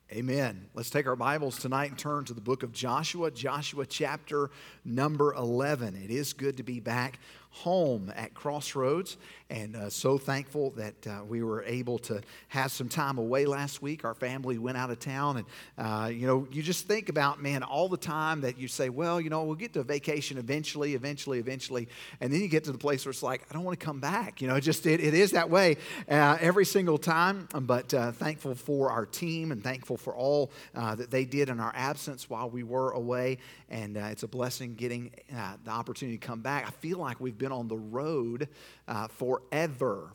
Amen. Let's take our Bibles tonight and turn to the book of Joshua, Joshua chapter number 11. It is good to be back home at Crossroads, and so thankful that we were able to have some time away last week. Our family went out of town, and you just think about, man, all the time that you say, well, we'll get to vacation eventually, and then you get to the place where it's like, I don't want to come back. It is that way every single time, but thankful for our team and thankful for all that they did in our absence while we were away, and it's a blessing getting the opportunity to come back. I feel like we've been on the road forever.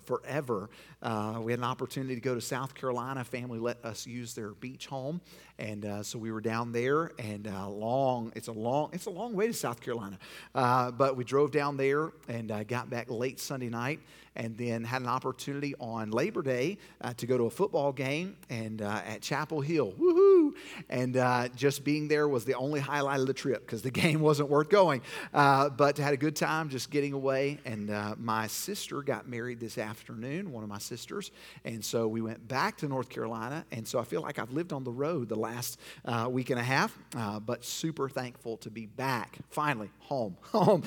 We had an opportunity to go to South Carolina. Family let us use their beach home, and so we were down there. And it's a long way to South Carolina, but we drove down there and got back late Sunday night, and then had an opportunity on Labor Day to go to a football game and at Chapel Hill. Woohoo! And just being there was the only highlight of the trip because the game wasn't worth going. But had a good time just getting away. And my sister got married this afternoon, one of my sisters. And so we went back to North Carolina. And so I feel like I've lived on the road the last week and a half, but super thankful to be back, finally, home.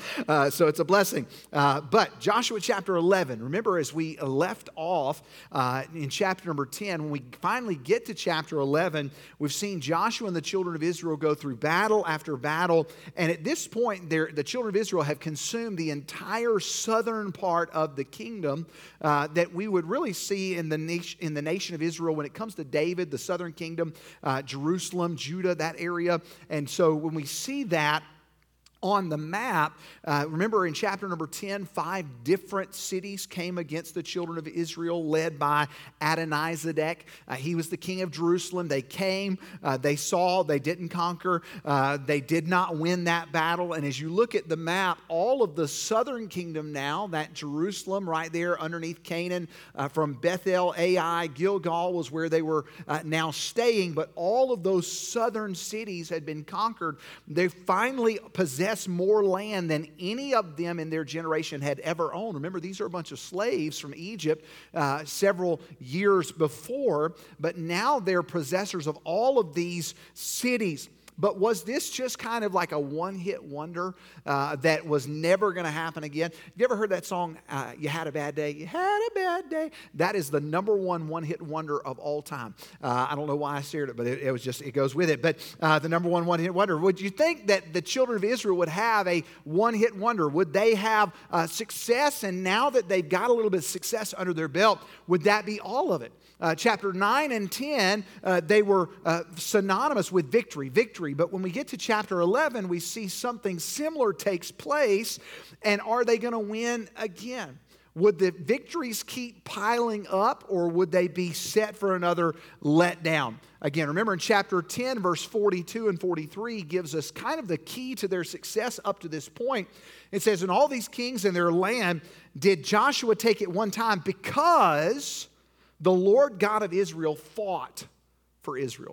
So it's a blessing. But Joshua chapter 11, remember as we left off in chapter number 10, when we finally get to chapter 11, we've seen Joshua and the children of Israel go through battle after battle. And at this point, the children of Israel have consumed the entire southern part of the kingdom that we would really see in the nation of Israel when it comes to David, the southern kingdom, Jerusalem, Judah, that area. And so when we see that on the map, remember in chapter number 10, 5 different cities came against the children of Israel, led by Adonizedek. He was the king of Jerusalem. They came, they saw, they didn't conquer, they did not win that battle. And as you look at the map, all of the southern kingdom now, that Jerusalem right there underneath Canaan, from Bethel, Ai, Gilgal was where they were now staying. But all of those southern cities had been conquered. They finally possessed more land than any of them in their generation had ever owned. Remember, these are a bunch of slaves from Egypt several years before, but now they're possessors of all of these cities. But was this just kind of like a one-hit wonder that was never going to happen again? You ever heard that song, You Had a Bad Day? You had a bad day. That is the number one-hit wonder of all time. I don't know why I shared it, but it goes with it. But the number one-hit wonder. Would you think that the children of Israel would have a one-hit wonder? Would they have success? And now that they've got a little bit of success under their belt, would that be all of it? Chapter 9 and 10, they were synonymous with victory. But when we get to chapter 11, we see something similar takes place. And are they going to win again? Would the victories keep piling up, or would they be set for another letdown? Again, remember in chapter 10, verse 42 and 43 gives us kind of the key to their success up to this point. It says, "And all these kings in their land did Joshua take at one time, because the Lord God of Israel fought for Israel."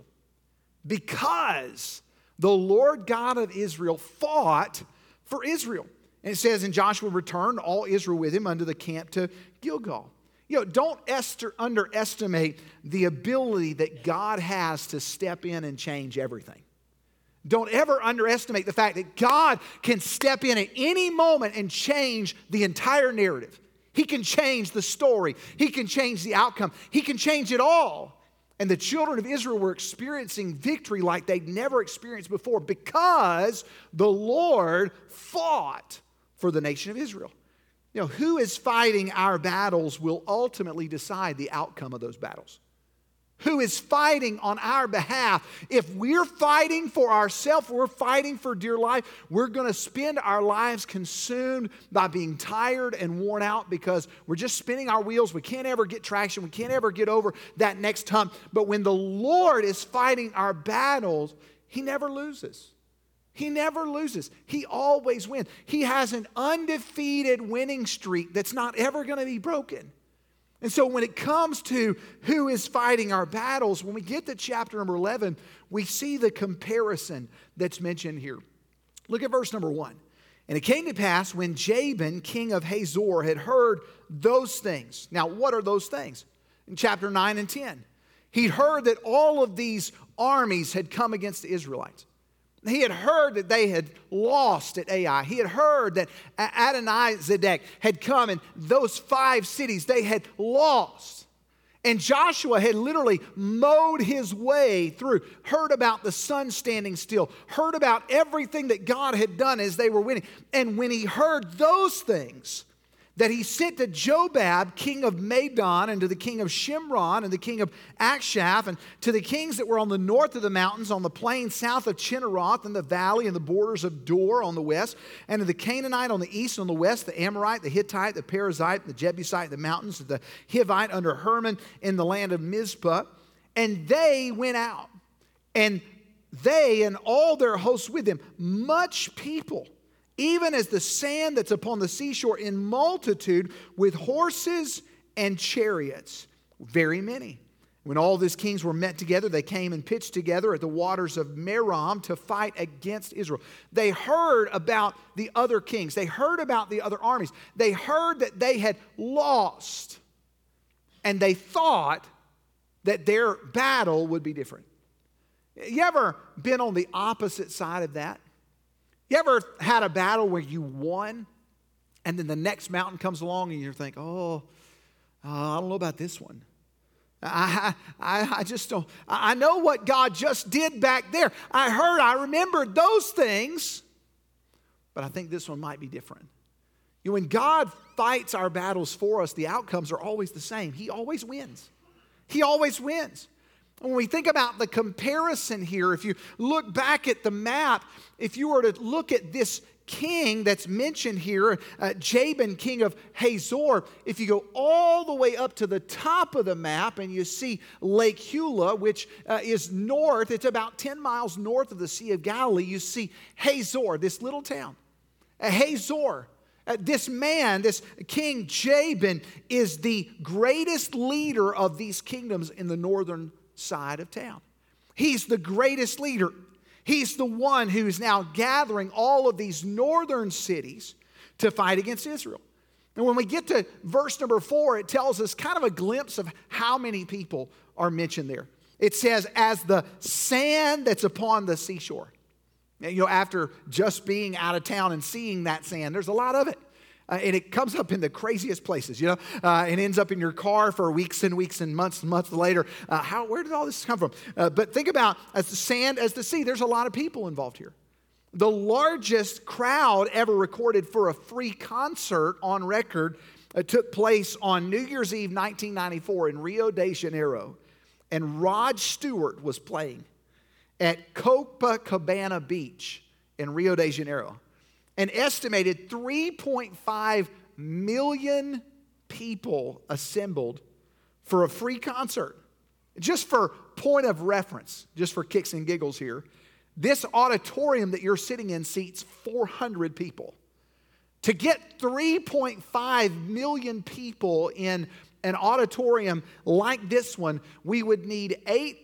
Because the Lord God of Israel fought for Israel. And it says, "And Joshua returned all Israel with him unto the camp to Gilgal." Don't underestimate the ability that God has to step in and change everything. Don't ever underestimate the fact that God can step in at any moment and change the entire narrative. He can change the story. He can change the outcome. He can change it all. And the children of Israel were experiencing victory like they'd never experienced before, because the Lord fought for the nation of Israel. Who is fighting our battles will ultimately decide the outcome of those battles. Who is fighting on our behalf? If we're fighting for ourselves, we're fighting for dear life, we're going to spend our lives consumed by being tired and worn out because we're just spinning our wheels. We can't ever get traction. We can't ever get over that next hump. But when the Lord is fighting our battles, He never loses. He never loses. He always wins. He has an undefeated winning streak that's not ever going to be broken. And so when it comes to who is fighting our battles, when we get to chapter number 11, we see the comparison that's mentioned here. Look at verse number 1. "And it came to pass when Jabin, king of Hazor, had heard those things." Now, what are those things? In chapter 9 and 10. He'd heard that all of these armies had come against the Israelites. He had heard that they had lost at Ai. He had heard that Adonizedek had come, and those 5 cities they had lost. And Joshua had literally mowed his way through, heard about the sun standing still, heard about everything that God had done as they were winning. And when he heard those things, that he sent to Jobab, king of Madon, and to the king of Shimron, and the king of Akshaph, and to the kings that were on the north of the mountains, on the plain south of Chinneroth, and the valley, and the borders of Dor on the west, and to the Canaanite on the east and on the west, the Amorite, the Hittite, the Perizzite, the Jebusite, the mountains, the Hivite under Hermon in the land of Mizpah. And they went out, and they and all their hosts with them, much people, even as the sand that's upon the seashore in multitude, with horses and chariots, very many. When all these kings were met together, they came and pitched together at the waters of Merom to fight against Israel. They heard about the other kings. They heard about the other armies. They heard that they had lost. And they thought that their battle would be different. You ever been on the opposite side of that? You ever had a battle where you won, and then the next mountain comes along and you think, I don't know about this one. I just don't. I know what God just did back there. I remembered those things, but I think this one might be different. You know, when God fights our battles for us, the outcomes are always the same. He always wins. He always wins. When we think about the comparison here, if you look back at the map, if you were to look at this king that's mentioned here, Jabin, king of Hazor, if you go all the way up to the top of the map and you see Lake Hula, which is north, it's about 10 miles north of the Sea of Galilee, you see Hazor, this little town. Hazor. This man, this King Jabin, is the greatest leader of these kingdoms in the northern side of town. He's the greatest leader. He's the one who's now gathering all of these northern cities to fight against Israel. And when we get to verse number 4, it tells us kind of a glimpse of how many people are mentioned there. It says, as the sand that's upon the seashore. You know, after just being out of town and seeing that sand, there's a lot of it. And it comes up in the craziest places, you know. It ends up in your car for weeks and weeks and months later. Where did all this come from? But think about as the sand as the sea. There's a lot of people involved here. The largest crowd ever recorded for a free concert on record took place on New Year's Eve 1994 in Rio de Janeiro. And Rod Stewart was playing at Copacabana Beach in Rio de Janeiro. An estimated 3.5 million people assembled for a free concert. Just for point of reference, just for kicks and giggles here, this auditorium that you're sitting in seats 400 people. To get 3.5 million people in an auditorium like this one, we would need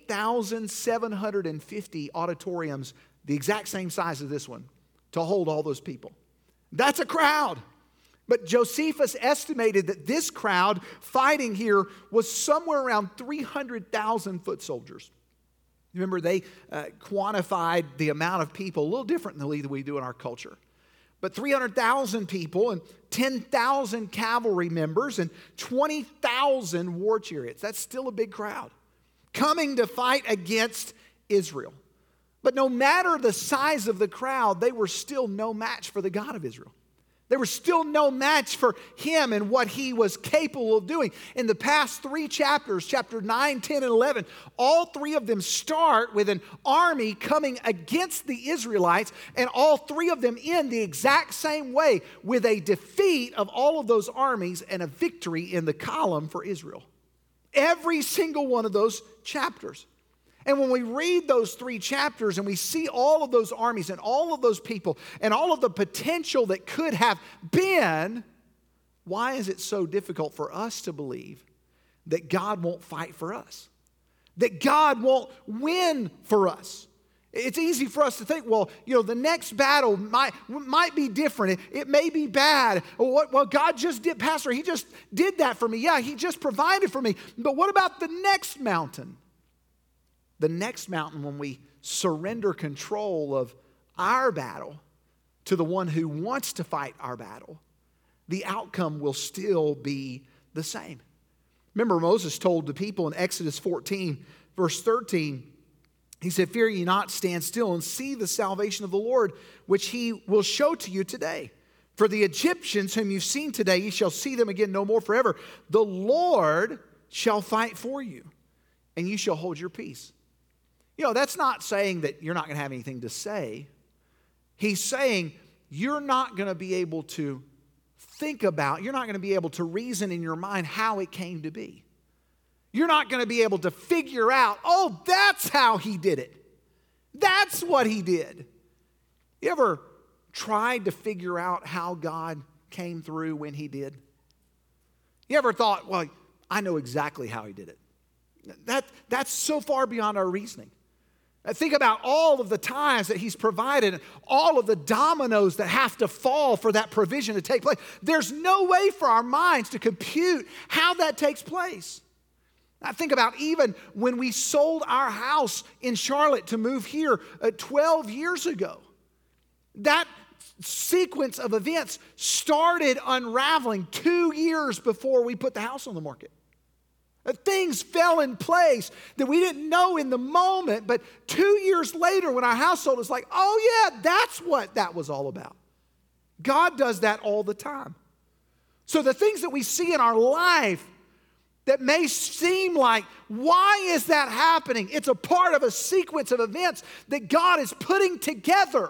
8,750 auditoriums, the exact same size as this one, to hold all those people. That's a crowd. But Josephus estimated that this crowd fighting here was somewhere around 300,000 foot soldiers. Remember, they quantified the amount of people a little differently than we do in our culture. But 300,000 people and 10,000 cavalry members and 20,000 war chariots. That's still a big crowd coming to fight against Israel. But no matter the size of the crowd, they were still no match for the God of Israel. They were still no match for him and what he was capable of doing. In the past 3 chapters, chapter 9, 10, and 11, all 3 of them start with an army coming against the Israelites, and all 3 of them end the exact same way, with a defeat of all of those armies and a victory in the column for Israel. Every single one of those chapters. And when we read those 3 chapters and we see all of those armies and all of those people and all of the potential that could have been, why is it so difficult for us to believe that God won't fight for us? That God won't win for us? It's easy for us to think, well, you know, the next battle might be different. It may be bad. Well, God just did, Pastor, he just did that for me. Yeah, he just provided for me. But what about the next mountain? the next mountain, when we surrender control of our battle to the one who wants to fight our battle, the outcome will still be the same. Remember, Moses told the people in Exodus 14, verse 13, he said, "Fear ye not, stand still and see the salvation of the Lord, which he will show to you today. For the Egyptians whom you've seen today, ye shall see them again no more forever. The Lord shall fight for you, and you shall hold your peace." You know, that's not saying that you're not going to have anything to say. He's saying you're not going to be able to think about, you're not going to be able to reason in your mind how it came to be. You're not going to be able to figure out, oh, that's how he did it. That's what he did. You ever tried to figure out how God came through when he did? You ever thought, well, I know exactly how he did it? That's so far beyond our reasoning. Think about all of the times that he's provided, all of the dominoes that have to fall for that provision to take place. There's no way for our minds to compute how that takes place. I think about even when we sold our house in Charlotte to move here 12 years ago. That sequence of events started unraveling 2 years before we put the house on the market. Things fell in place that we didn't know in the moment, but 2 years later when our house sold, it's like, oh yeah, that's what that was all about. God does that all the time. So the things that we see in our life that may seem like, why is that happening? It's a part of a sequence of events that God is putting together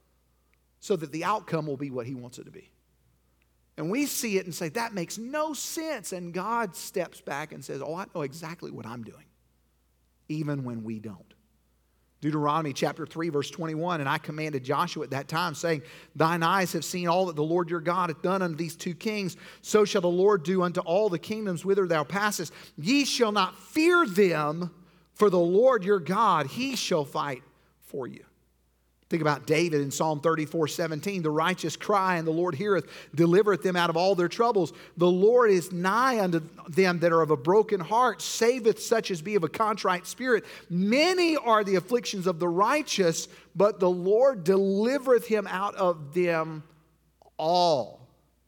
so that the outcome will be what he wants it to be. And we see it and say, that makes no sense. And God steps back and says, oh, I know exactly what I'm doing, even when we don't. Deuteronomy chapter 3, verse 21, "And I commanded Joshua at that time, saying, Thine eyes have seen all that the Lord your God hath done unto these two kings. So shall the Lord do unto all the kingdoms whither thou passest. Ye shall not fear them, for the Lord your God, he shall fight for you." Think about David in Psalm 34:17. "The righteous cry, and the Lord heareth, delivereth them out of all their troubles. The Lord is nigh unto them that are of a broken heart, saveth such as be of a contrite spirit. Many are the afflictions of the righteous, but the Lord delivereth him out of them all."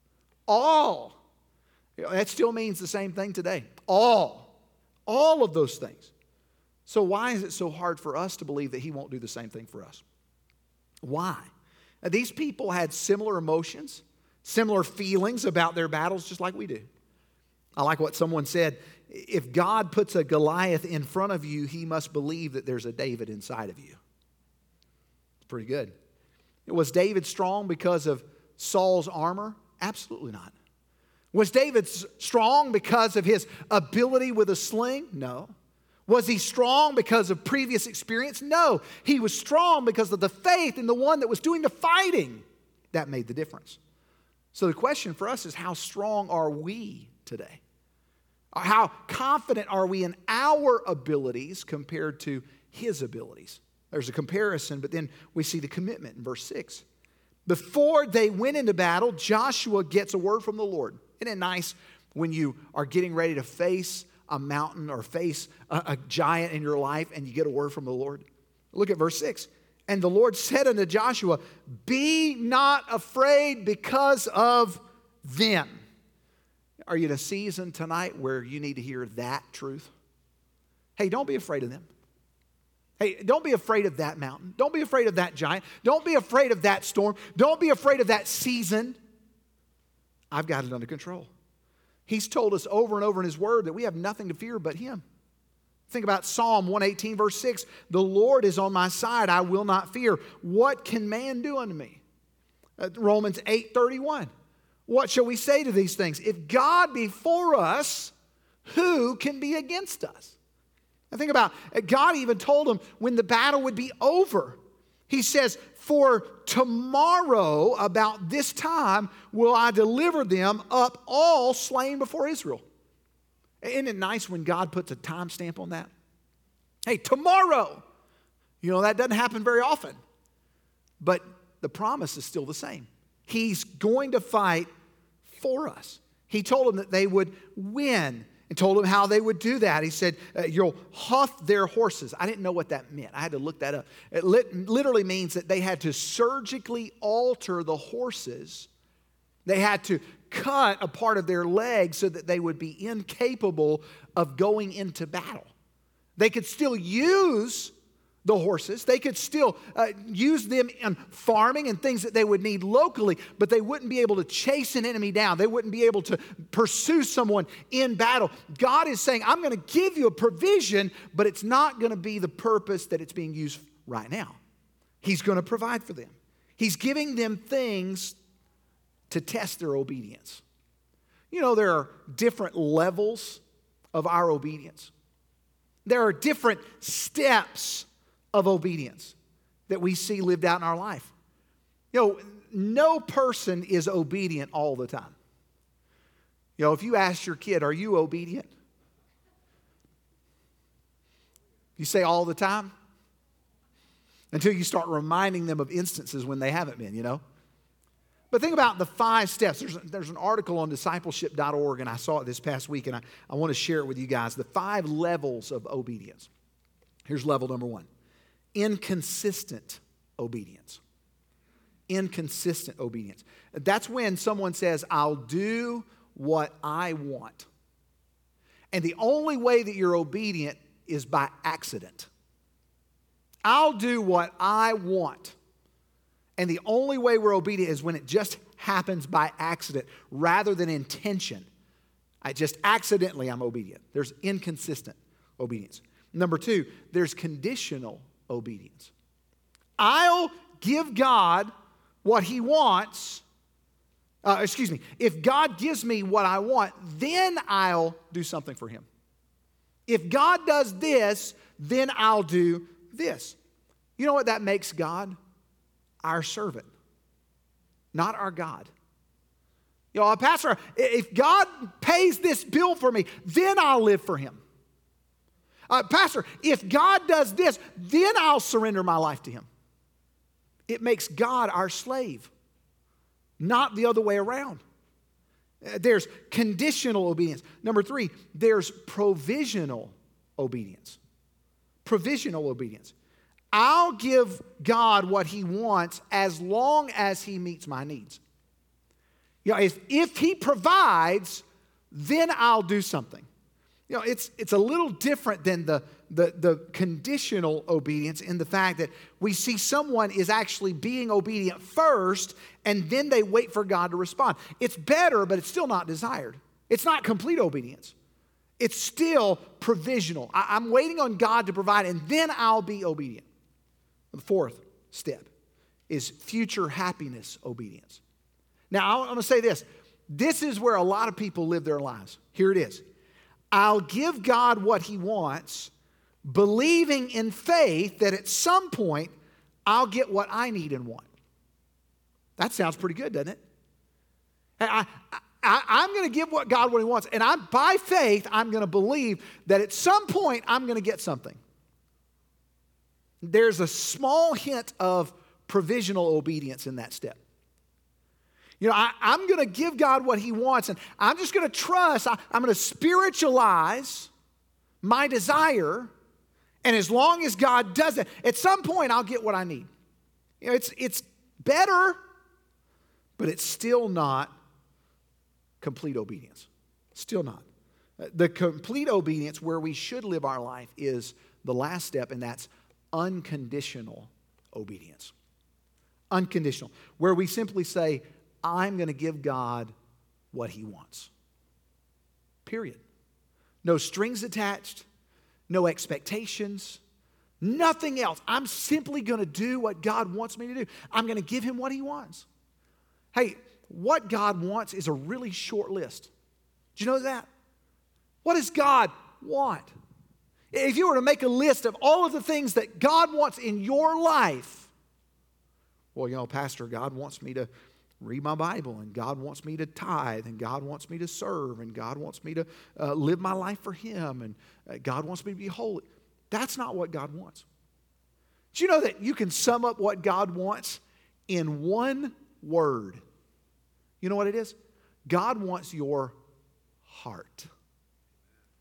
All. That still means the same thing today. All. All of those things. So why is it so hard for us to believe that he won't do the same thing for us? Why? Now, these people had similar emotions, similar feelings about their battles, just like we do. I like what someone said. If God puts a Goliath in front of you, he must believe that there's a David inside of you. It's pretty good. Was David strong because of Saul's armor? Absolutely not. Was David strong because of his ability with a sling? No. Was he strong because of previous experience? No. He was strong because of the faith in the one that was doing the fighting. That made the difference. So the question for us is, how strong are we today? How confident are we in our abilities compared to his abilities? There's a comparison, but then we see the commitment in verse 6. Before they went into battle, Joshua gets a word from the Lord. Isn't it nice when you are getting ready to face a mountain or face a giant in your life and you get a word from the Lord? Look at verse 6. "And the Lord said unto Joshua, Be not afraid because of them." Are you in a season tonight where you need to hear that truth? Hey, don't be afraid of them. Hey, don't be afraid of that mountain. Don't be afraid of that giant. Don't be afraid of that storm. Don't be afraid of that season. I've got it under control. He's told us over and over in his word that we have nothing to fear but him. Think about Psalm 118, verse 6. "The Lord is on my side, I will not fear. What can man do unto me?" Romans 8:31. "What shall we say to these things? If God be for us, who can be against us?" And think about, God even told him when the battle would be over. He says, "For tomorrow about this time will I deliver them up all slain before Israel." Isn't it nice when God puts a timestamp on that? Hey, tomorrow. You know, that doesn't happen very often. But the promise is still the same. He's going to fight for us. He told them that they would win. and told them how they would do that. He said, you'll huff their horses. I didn't know what that meant. I had to look that up. It literally means that they had to surgically alter the horses. They had to cut a part of their leg so that they would be incapable of going into battle. They could still use the horses. They could still use them in farming and things that they would need locally, but they wouldn't be able to chase an enemy down. They wouldn't be able to pursue someone in battle. God is saying, I'm going to give you a provision, but it's not going to be the purpose that it's being used right now. He's going to provide for them. He's giving them things to test their obedience. You know, there are different levels of our obedience. There are different steps of obedience that we see lived out in our life. You know, no person is obedient all the time. You know, if you ask your kid, are you obedient? You say all the time until you start reminding them of instances when they haven't been, you know. But think about the 5 steps. There's an article on discipleship.org, and I saw it this past week, and I want to share it with you guys. The 5 levels of obedience. Here's level number 1. Inconsistent obedience. Inconsistent obedience. That's when someone says, I'll do what I want. And the only way that you're obedient is by accident. I'll do what I want. And the only way we're obedient is when it just happens by accident rather than intention. I just accidentally I'm obedient. There's inconsistent obedience. Number 2, there's conditional obedience. I'll give God what He wants. If God gives me what I want, then I'll do something for Him. If God does this, then I'll do this. You know what that makes God? Our servant, not our God. You know, Pastor, if God pays this bill for me, then I'll live for Him. Pastor, if God does this, then I'll surrender my life to Him. It makes God our slave, not the other way around. There's conditional obedience. Number 3, there's provisional obedience. Provisional obedience. I'll give God what He wants as long as He meets my needs. You know, if He provides, then I'll do something. You know, it's a little different than the conditional obedience in the fact that we see someone is actually being obedient first and then they wait for God to respond. It's better, but it's still not desired. It's not complete obedience. It's still provisional. I'm waiting on God to provide and then I'll be obedient. The 4th step is future happiness obedience. Now, I'm going to say this. This is where a lot of people live their lives. Here it is. I'll give God what He wants, believing in faith that at some point I'll get what I need and want. That sounds pretty good, doesn't it? I'm going to give God what He wants, and by faith, I'm going to believe that at some point I'm going to get something. There's a small hint of provisional obedience in that step. You know, I'm going to give God what He wants, and I'm just going to trust. I'm going to spiritualize my desire, and as long as God does it, at some point I'll get what I need. You know, it's better, but it's still not complete obedience. Still not. The complete obedience where we should live our life is the last step, and that's unconditional obedience. Unconditional. Where we simply say, I'm going to give God what He wants. Period. No strings attached, no expectations, nothing else. I'm simply going to do what God wants me to do. I'm going to give Him what He wants. Hey, what God wants is a really short list. Do you know that? What does God want? If you were to make a list of all of the things that God wants in your life, well, you know, Pastor, God wants me to read my Bible, and God wants me to tithe, and God wants me to serve, and God wants me to live my life for Him, and God wants me to be holy. That's not what God wants. Do you know that you can sum up what God wants in one word? You know what it is? God wants your heart.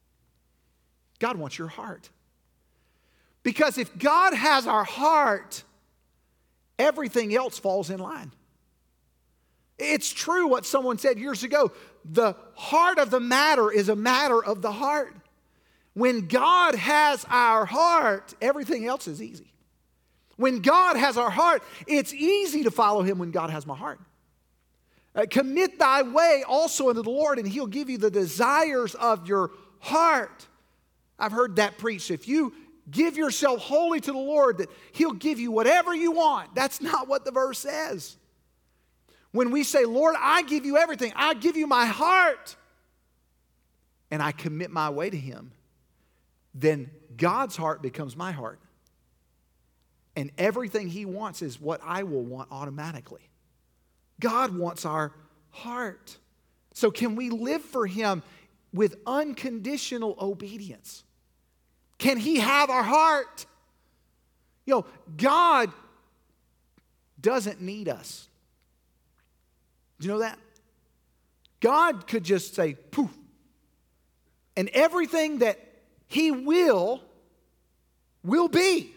God wants your heart. Because if God has our heart, everything else falls in line. It's true what someone said years ago. The heart of the matter is a matter of the heart. When God has our heart, everything else is easy. When God has our heart, it's easy to follow Him when God has my heart. Commit thy way also unto the Lord, and He'll give you the desires of your heart. I've heard that preached. If you give yourself wholly to the Lord, that He'll give you whatever you want. That's not what the verse says. When we say, Lord, I give you everything. I give you my heart. And I commit my way to Him. Then God's heart becomes my heart. And everything He wants is what I will want automatically. God wants our heart. So can we live for Him with unconditional obedience? Can He have our heart? You know, God doesn't need us. Do you know that? God could just say, poof. And everything that He will be.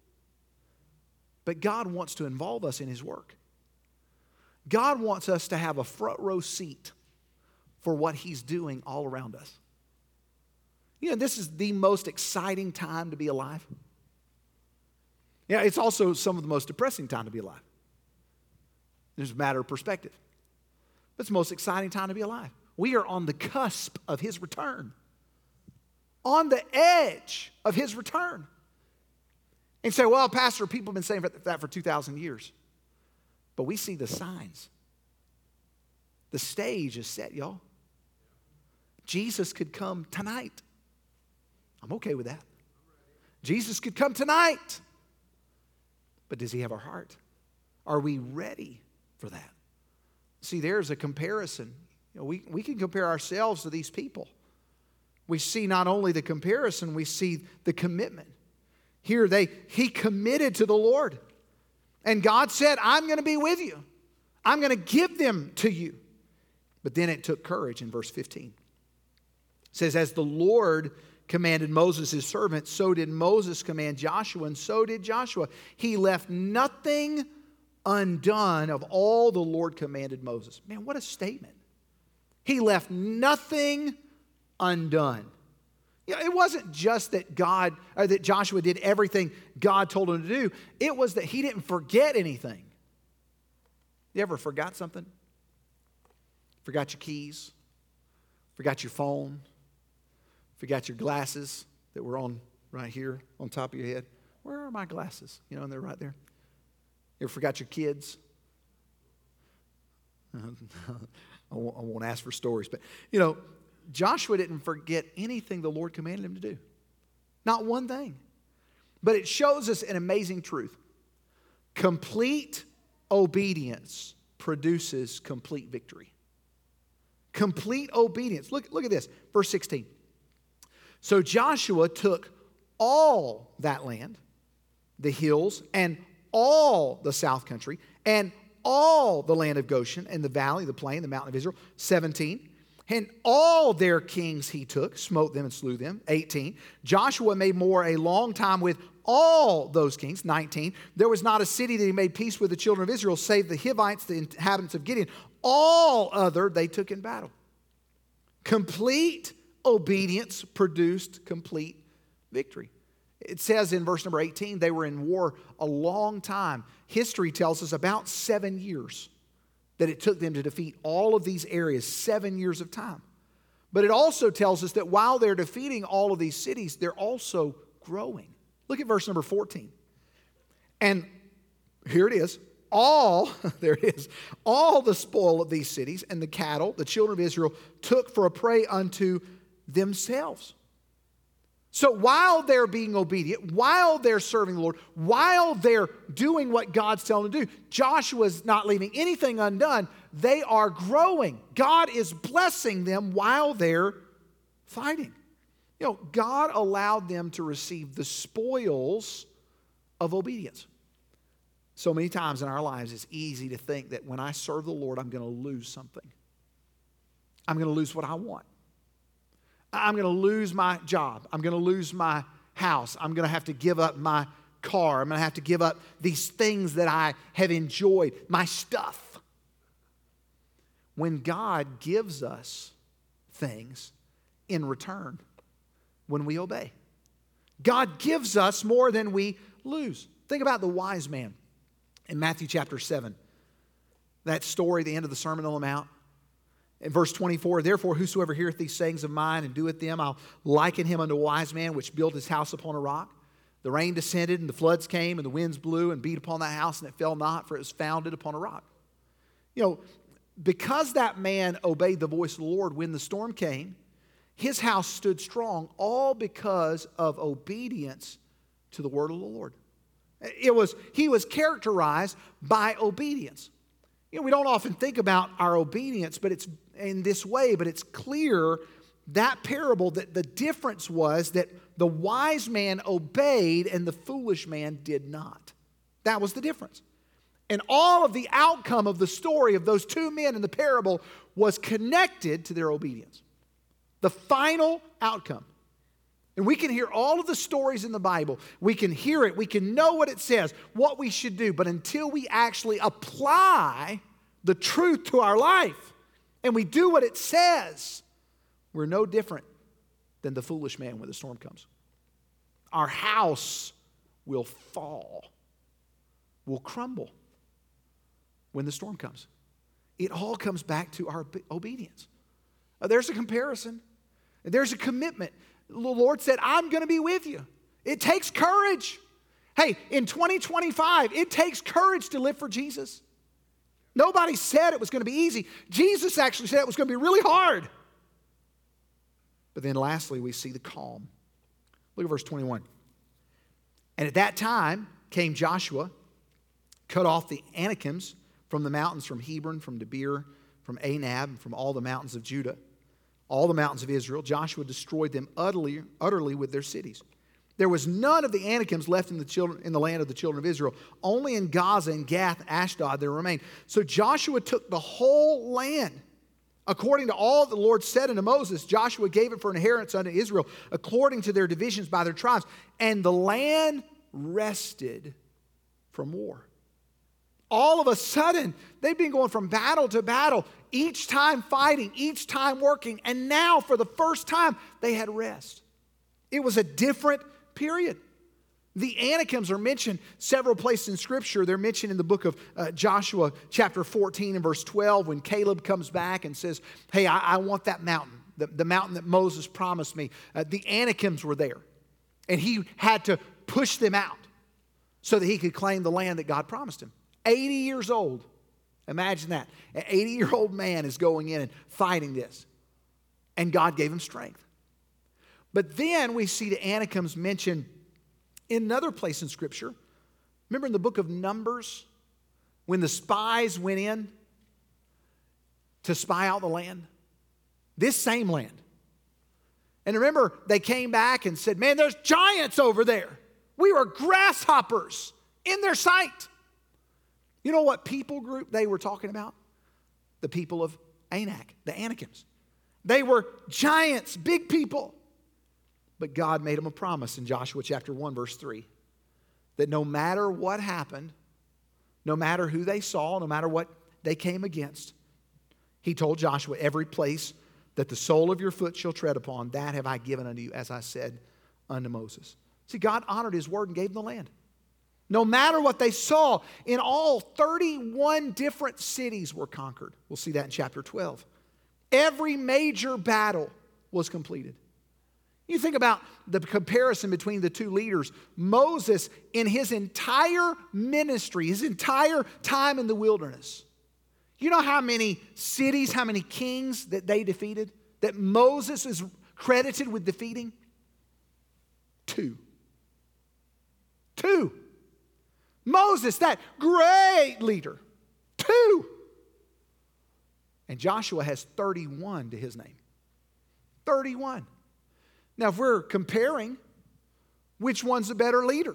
But God wants to involve us in His work. God wants us to have a front row seat for what He's doing all around us. You know, this is the most exciting time to be alive. Yeah, it's also some of the most depressing time to be alive. It's a matter of perspective. But it's the most exciting time to be alive. We are on the cusp of His return. On the edge of His return. And say, well, Pastor, people have been saying that for 2,000 years. But we see the signs. The stage is set, y'all. Jesus could come tonight. I'm okay with that. Jesus could come tonight. But does He have our heart? Are we ready for that? See, there's a comparison. You know, we can compare ourselves to these people. We see not only the comparison, we see the commitment. Here, he committed to the Lord. And God said, I'm going to be with you. I'm going to give them to you. But then it took courage in verse 15. It says, as the Lord commanded Moses his servant, so did Moses command Joshua, and so did Joshua. He left nothing undone of all the Lord commanded Moses. Man, what a statement. He left nothing undone. You know, it wasn't just that that Joshua did everything God told him to do. It was that he didn't forget anything. You ever forgot something? Forgot your keys? Forgot your phone? Forgot your glasses that were on right here on top of your head? Where are my glasses? You know, and they're right there. You ever forgot your kids? I won't ask for stories, but you know, Joshua didn't forget anything the Lord commanded him to do. Not one thing. But it shows us an amazing truth. Complete obedience produces complete victory. Complete obedience. Look at this. Verse 16. So Joshua took all that land, the hills, and all the south country, and all the land of Goshen, and the valley, the plain, the mountain of Israel. 17. And all their kings he took, smote them and slew them. 18. Joshua made war a long time with all those kings. 19. There was not a city that he made peace with the children of Israel, save the Hivites, the inhabitants of Gideon. All other they took in battle. Complete obedience produced complete victory. It says in verse number 18, they were in war a long time. History tells us about 7 years that it took them to defeat all of these areas, 7 years of time. But it also tells us that while they're defeating all of these cities, they're also growing. Look at verse number 14. And here it is. There it is. All the spoil of these cities and the cattle, the children of Israel, took for a prey unto themselves. So while they're being obedient, while they're serving the Lord, while they're doing what God's telling them to do, Joshua's not leaving anything undone. They are growing. God is blessing them while they're fighting. You know, God allowed them to receive the spoils of obedience. So many times in our lives, it's easy to think that when I serve the Lord, I'm going to lose something. I'm going to lose what I want. I'm going to lose my job. I'm going to lose my house. I'm going to have to give up my car. I'm going to have to give up these things that I have enjoyed, my stuff. When God gives us things in return, when we obey, God gives us more than we lose. Think about the wise man in Matthew chapter 7. That story, the end of the Sermon on the Mount. In verse 24, therefore whosoever heareth these sayings of mine and doeth them, I'll liken him unto a wise man which built his house upon a rock. The rain descended, and the floods came, and the winds blew and beat upon that house, and it fell not, for it was founded upon a rock. You know, because that man obeyed the voice of the Lord when the storm came, his house stood strong, all because of obedience to the word of the Lord. He was characterized by obedience. You know, we don't often think about our obedience, but it's in this way, but it's clear that parable that the difference was that the wise man obeyed and the foolish man did not. That was the difference. And all of the outcome of the story of those two men in the parable was connected to their obedience. The final outcome. And we can hear all of the stories in the Bible. We can hear it. We can know what it says, what we should do. But until we actually apply the truth to our life and we do what it says, we're no different than the foolish man when the storm comes. Our house will fall, will crumble when the storm comes. It all comes back to our obedience. There's a comparison. There's a commitment. The Lord said, I'm going to be with you. It takes courage. Hey, in 2025, it takes courage to live for Jesus. Nobody said it was going to be easy. Jesus actually said it was going to be really hard. But then lastly, we see the calm. Look at verse 21. And at that time came Joshua, cut off the Anakims from the mountains, from Hebron, from Debir, from Anab, from all the mountains of Judah, all the mountains of Israel. Joshua destroyed them utterly with their cities. There was none of the Anakims left in the land of the children of Israel. Only in Gaza and Gath, Ashdod there remained. So Joshua took the whole land. According to all the Lord said unto Moses, Joshua gave it for an inheritance unto Israel, according to their divisions by their tribes. And the land rested from war. All of a sudden, they've been going from battle to battle, each time fighting, each time working. And now, for the first time, they had rest. It was a different period. The Anakims are mentioned several places in Scripture. They're mentioned in the book of Joshua chapter 14 and verse 12 when Caleb comes back and says, hey, I want that mountain, the mountain that Moses promised me. The Anakims were there. And he had to push them out so that he could claim the land that God promised him. 80 years old. Imagine that. An 80-year-old man is going in and fighting this. And God gave him strength. But then we see the Anakims mentioned in another place in Scripture. Remember in the book of Numbers, when the spies went in to spy out the land? This same land. And remember, they came back and said, man, there's giants over there. We were grasshoppers in their sight. You know what people group they were talking about? The people of Anak, the Anakims. They were giants, big people. But God made them a promise in Joshua chapter 1, verse 3, that no matter what happened, no matter who they saw, no matter what they came against, he told Joshua, every place that the sole of your foot shall tread upon, that have I given unto you, as I said unto Moses. See, God honored his word and gave them the land. No matter what they saw, in all 31 different cities were conquered. We'll see that in chapter 12. Every major battle was completed. You think about the comparison between the two leaders. Moses, in his entire ministry, his entire time in the wilderness, you know how many cities, how many kings that they defeated? That Moses is credited with defeating? 2. Moses, that great leader. 2. And Joshua has 31 to his name. 31. Now, if we're comparing, which one's the better leader?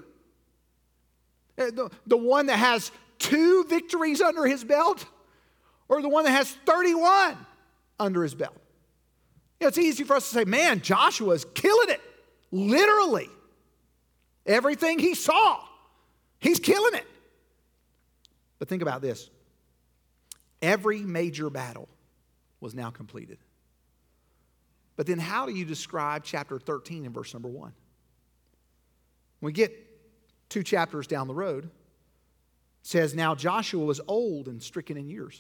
The one that has 2 victories under his belt, or the one that has 31 under his belt? It's easy for us to say, man, Joshua's killing it. Literally. Everything he saw, he's killing it. But think about this. Every major battle was now completed. But then how do you describe chapter 13 and verse number 1? When we get 2 chapters down the road, it says, now Joshua was old and stricken in years.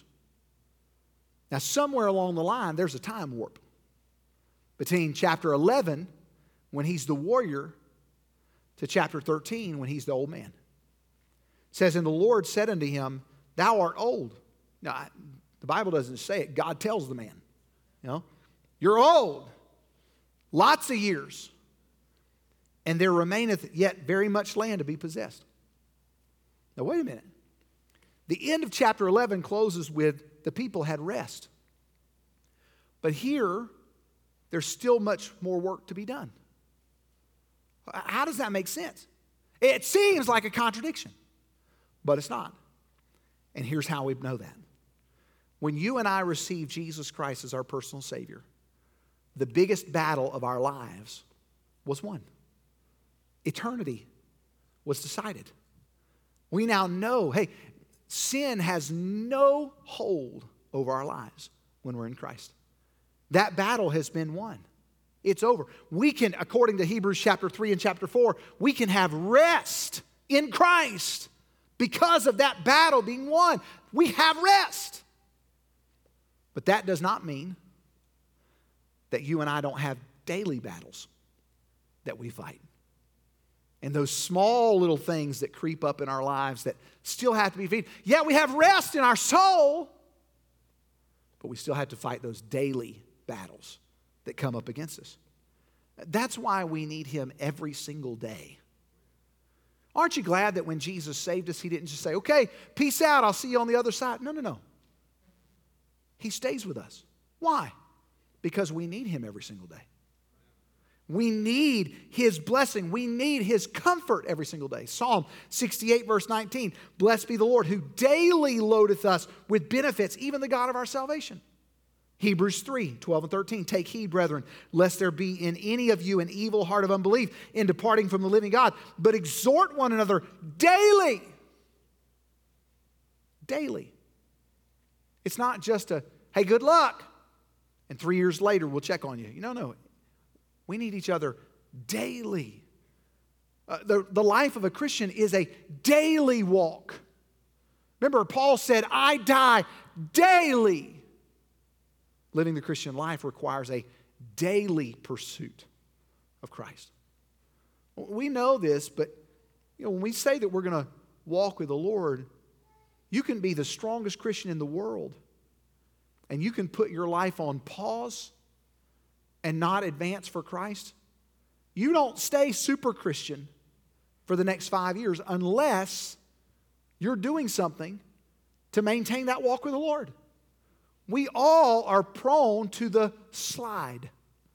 Now somewhere along the line, there's a time warp between chapter 11, when he's the warrior, to chapter 13, when he's the old man. It says, and the Lord said unto him, thou art old. Now, the Bible doesn't say it. God tells the man, you're old, lots of years, and there remaineth yet very much land to be possessed. Now, wait a minute. The end of chapter 11 closes with the people had rest. But here, there's still much more work to be done. How does that make sense? It seems like a contradiction, but it's not. And here's how we know that. When you and I receive Jesus Christ as our personal Savior, the biggest battle of our lives was won. Eternity was decided. We now know, hey, sin has no hold over our lives when we're in Christ. That battle has been won. It's over. We can, according to Hebrews chapter 3 and chapter 4, we can have rest in Christ because of that battle being won. We have rest. But that does not mean that you and I don't have daily battles that we fight. And those small little things that creep up in our lives that still have to be defeated. Yeah, we have rest in our soul, but we still have to fight those daily battles that come up against us. That's why we need Him every single day. Aren't you glad that when Jesus saved us, He didn't just say, okay, peace out, I'll see you on the other side. No. He stays with us. Why? Because we need Him every single day. We need His blessing. We need His comfort every single day. Psalm 68 verse 19, blessed be the Lord who daily loadeth us with benefits, even the God of our salvation. Hebrews 3, 12 and 13, take heed, brethren, lest there be in any of you an evil heart of unbelief in departing from the living God, but exhort one another daily. Daily. It's not just a, hey, good luck, and 3 years later we'll check on you. No. We need each other daily. The life of a Christian is a daily walk. Remember, Paul said, I die daily. Living the Christian life requires a daily pursuit of Christ. We know this, but when we say that we're going to walk with the Lord, you can be the strongest Christian in the world, and you can put your life on pause and not advance for Christ. You don't stay super Christian for the next 5 years unless you're doing something to maintain that walk with the Lord. We all are prone to the slide.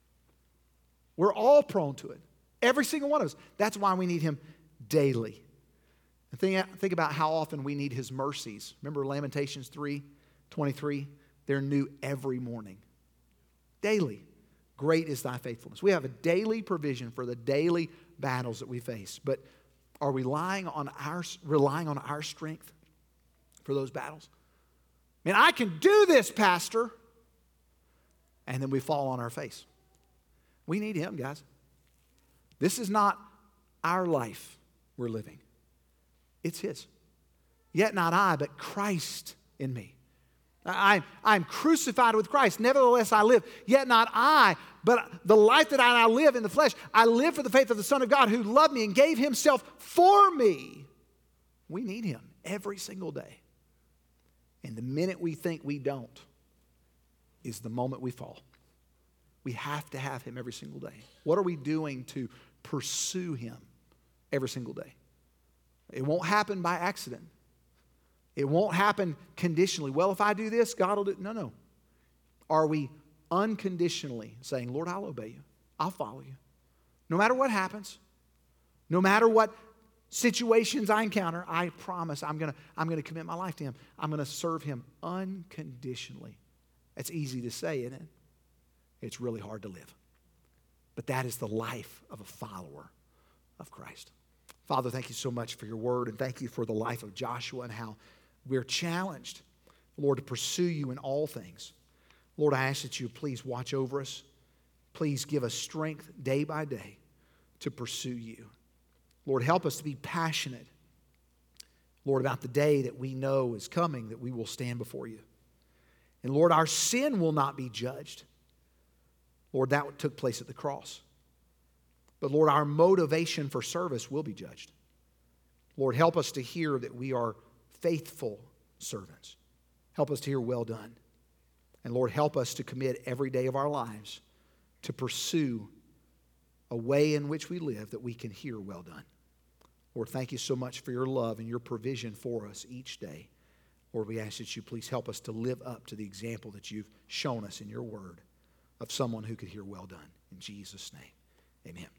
We're all prone to it. Every single one of us. That's why we need Him daily. And think about how often we need His mercies. Remember Lamentations 3:23? They're new every morning. Daily. Great is thy faithfulness. We have a daily provision for the daily battles that we face. But are we relying on our strength for those battles? Man, I can do this, Pastor. And then we fall on our face. We need Him, guys. This is not our life we're living. It's His. Yet not I, but Christ in me. I'm crucified with Christ. Nevertheless, I live. Yet not I, but the life that I now live in the flesh, I live for the faith of the Son of God who loved me and gave Himself for me. We need Him every single day. And the minute we think we don't is the moment we fall. We have to have Him every single day. What are we doing to pursue Him every single day? It won't happen by accident. It won't happen conditionally. Well, if I do this, God will do it. No. Are we unconditionally saying, Lord, I'll obey you. I'll follow you. No matter what happens, no matter what situations I encounter, I promise I'm going to commit my life to Him. I'm going to serve Him unconditionally. That's easy to say, isn't it? it's really hard to live. But that is the life of a follower of Christ. Father, thank you so much for your word, and thank you for the life of Joshua and how we're challenged, Lord, to pursue you in all things. Lord, I ask that you please watch over us. Please give us strength day by day to pursue you. Lord, help us to be passionate, Lord, about the day that we know is coming, that we will stand before you. And Lord, our sin will not be judged. Lord, that took place at the cross. But Lord, our motivation for service will be judged. Lord, help us to hear that we are faithful servants. Help us to hear well done. And Lord, help us to commit every day of our lives to pursue a way in which we live that we can hear well done. Lord, thank you so much for your love and your provision for us each day. Lord, we ask that you please help us to live up to the example that you've shown us in your word of someone who could hear well done. In Jesus' name, amen.